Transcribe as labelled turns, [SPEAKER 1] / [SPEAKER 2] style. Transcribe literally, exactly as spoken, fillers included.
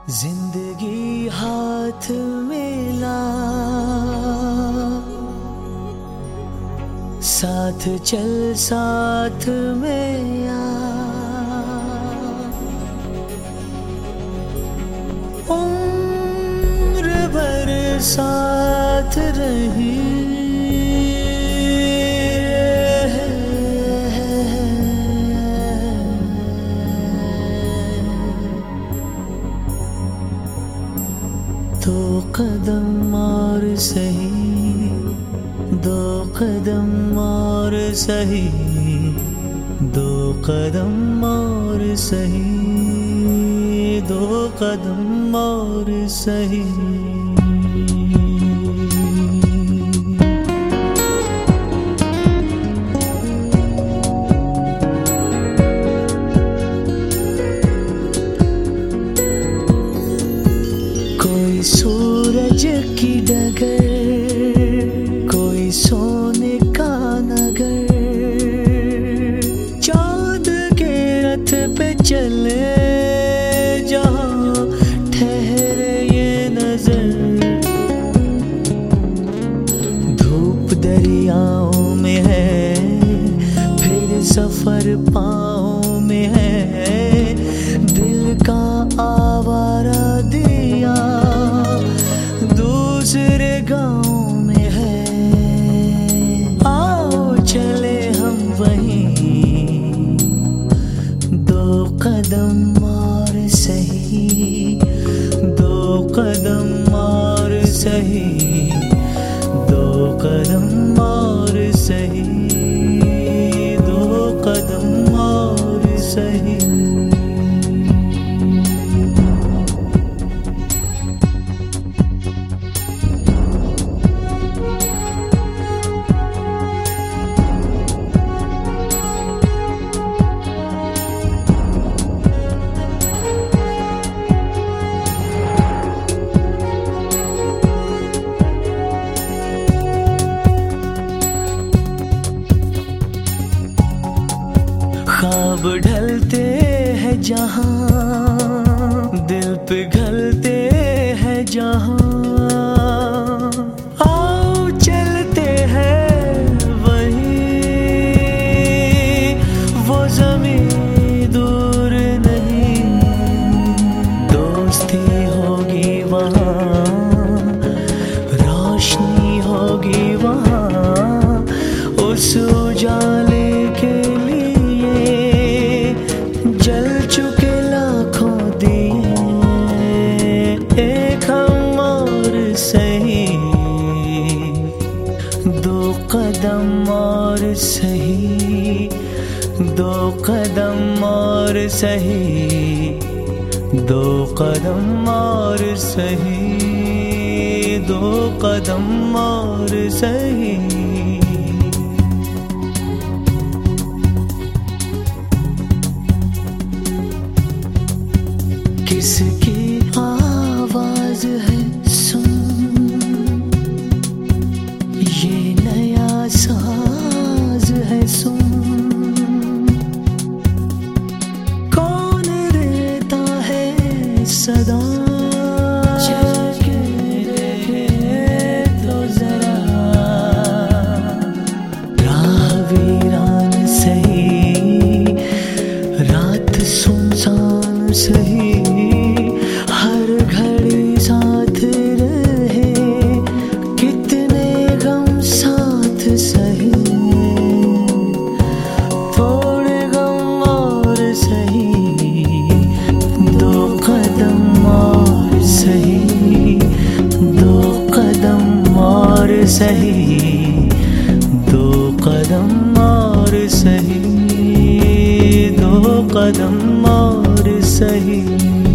[SPEAKER 1] जिंदगी हाथ में ला, साथ चल साथ में आ, उम्र भर साथ रही दो कदम और सही, दो कदम और सही, दो कदम और सही, दो कदम और सही। कोई सूरज की डगर, कोई सोने का नगर, चांद के रथ पे चले जहाँ ठहरे ये नजर। धूप दरियाओं में है, फिर सफर पाँव में है, दिल का आवारा दिया दूसरे गाँव में है। आओ चले हम वहीं, दो कदम और सही, दो कदम और सही, दो कदम और सही, दो कदम और सही। ख्वाब ढलते हैं जहाँ, दिल पिघलते हैं जहाँ, आओ चलते हैं वहीं, वो ज़मीं दूर नहीं। दोस्ती होगी वहाँ, रोशनी होगी वहाँ, उस उजाले के जल चुके लाखों दिए, एक हम और सही, दो कदम और सही, दो कदम और सही, दो कदम और सही, दो कदम और सही। किसकी आवाज है सुन, ये नया साज है सुन, कौन देता है सदा, चल के देखे तो जरा। राह वीरान सही, रात सुनसान सही, हर घड़ी साथ रहे, कितने गम साथ सही, थोड़े गम और सही, दो कदम और सही, दो कदम और सही, दो कदम और सही, दो कदम और सही।